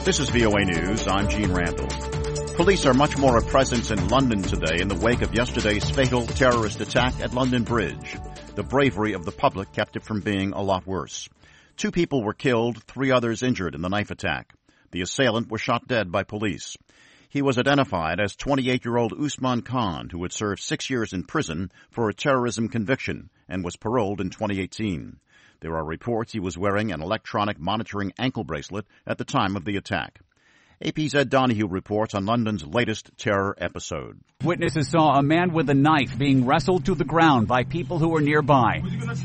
This is VOA News. I'm Gene Randall. Police are much more a presence in London today in the wake of yesterday's fatal terrorist attack at London Bridge. The bravery of the public kept it from being a lot worse. 2 people were killed, 3 others injured in the knife attack. The assailant was shot dead by police. He was identified as 28-year-old Usman Khan, who had served 6 years in prison for a terrorism conviction and was paroled in 2018. There are reports he was wearing an electronic monitoring ankle bracelet at the time of the attack. AP's Ed Donahue reports on London's latest terror episode. Witnesses saw a man with a knife being wrestled to the ground by people who were nearby.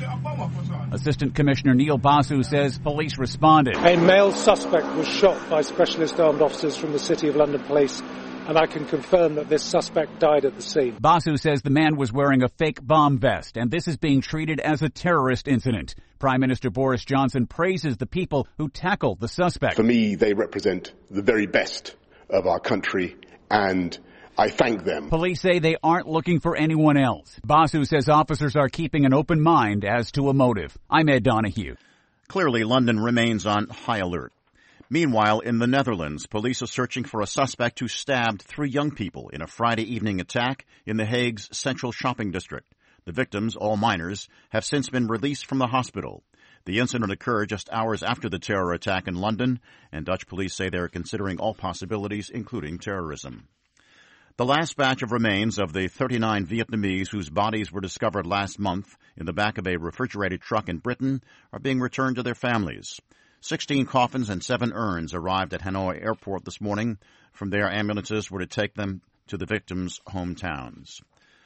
Assistant Commissioner Neil Basu says police responded. A male suspect was shot by specialist armed officers from the City of London Police, and I can confirm that this suspect died at the scene. Basu says the man was wearing a fake bomb vest, and this is being treated as a terrorist incident. Prime Minister Boris Johnson praises the people who tackled the suspect. For me, they represent the very best of our country, and I thank them. Police say they aren't looking for anyone else. Basu says officers are keeping an open mind as to a motive. I'm Ed Donahue. Clearly, London remains on high alert. Meanwhile, in the Netherlands, police are searching for a suspect who stabbed 3 young people in a Friday evening attack in The Hague's central shopping district. The victims, all minors, have since been released from the hospital. The incident occurred just hours after the terror attack in London, and Dutch police say they are considering all possibilities, including terrorism. The last batch of remains of the 39 Vietnamese whose bodies were discovered last month in the back of a refrigerated truck in Britain are being returned to their families. 16 coffins and 7 urns arrived at Hanoi Airport this morning. From there, ambulances were to take them to the victims' hometowns.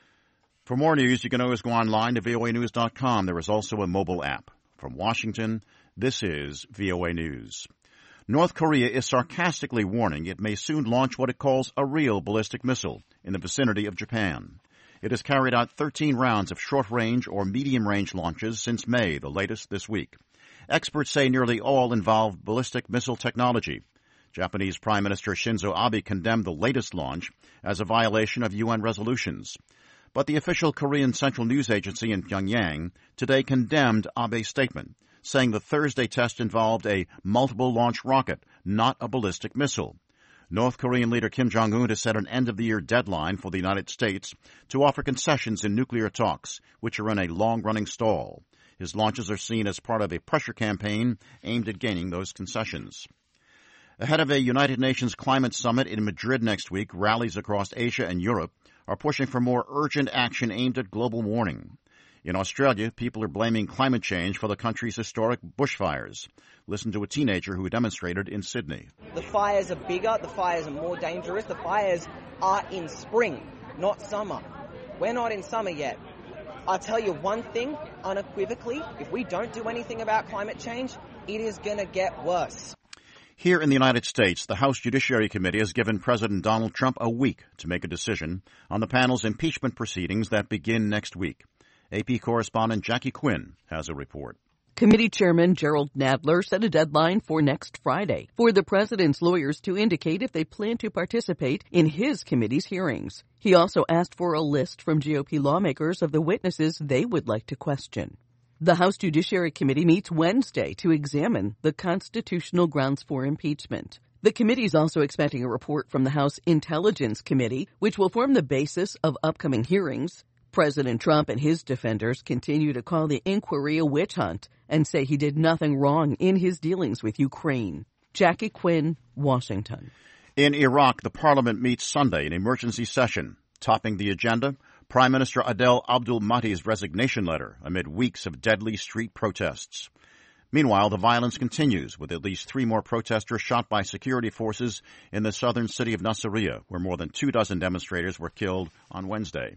For more news, you can always go online to voanews.com. There is also a mobile app. From Washington, this is VOA News. North Korea is sarcastically warning it may soon launch what it calls a real ballistic missile in the vicinity of Japan. It has carried out 13 rounds of short-range or medium-range launches since May, the latest this week. Experts say nearly all involve ballistic missile technology. Japanese Prime Minister Shinzo Abe condemned the latest launch as a violation of UN resolutions. But the official Korean Central News Agency in Pyongyang today condemned Abe's statement, saying the Thursday test involved a multiple-launch rocket, not a ballistic missile. North Korean leader Kim Jong-un has set an end-of-the-year deadline for the United States to offer concessions in nuclear talks, which are in a long-running stall. His launches are seen as part of a pressure campaign aimed at gaining those concessions. Ahead of a United Nations climate summit in Madrid next week, rallies across Asia and Europe are pushing for more urgent action aimed at global warming. In Australia, people are blaming climate change for the country's historic bushfires. Listen to a teenager who demonstrated in Sydney. The fires are bigger, the fires are more dangerous, the fires are in spring, not summer. We're not in summer yet. I'll tell you one thing, unequivocally, if we don't do anything about climate change, it is going to get worse. Here in the United States, the House Judiciary Committee has given President Donald Trump a week to make a decision on the panel's impeachment proceedings that begin next week. AP correspondent Jackie Quinn has a report. Committee Chairman Gerald Nadler set a deadline for next Friday for the president's lawyers to indicate if they plan to participate in his committee's hearings. He also asked for a list from GOP lawmakers of the witnesses they would like to question. The House Judiciary Committee meets Wednesday to examine the constitutional grounds for impeachment. The committee is also expecting a report from the House Intelligence Committee, which will form the basis of upcoming hearings. President Trump and his defenders continue to call the inquiry a witch hunt and say he did nothing wrong in his dealings with Ukraine. Jackie Quinn, Washington. In Iraq, the parliament meets Sunday in emergency session. Topping the agenda, Prime Minister Adel Abdul Mahdi's resignation letter amid weeks of deadly street protests. Meanwhile, the violence continues, with at least 3 more protesters shot by security forces in the southern city of Nasiriyah, where more than 24 demonstrators were killed on Wednesday.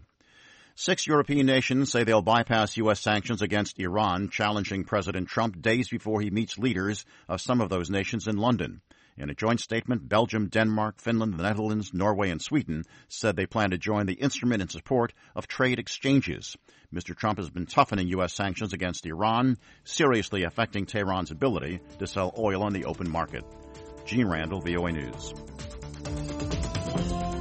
6 European nations say they'll bypass U.S. sanctions against Iran, challenging President Trump days before he meets leaders of some of those nations in London. In a joint statement, Belgium, Denmark, Finland, the Netherlands, Norway, and Sweden said they plan to join the instrument in support of trade exchanges. Mr. Trump has been toughening U.S. sanctions against Iran, seriously affecting Tehran's ability to sell oil on the open market. Gene Randall, VOA News.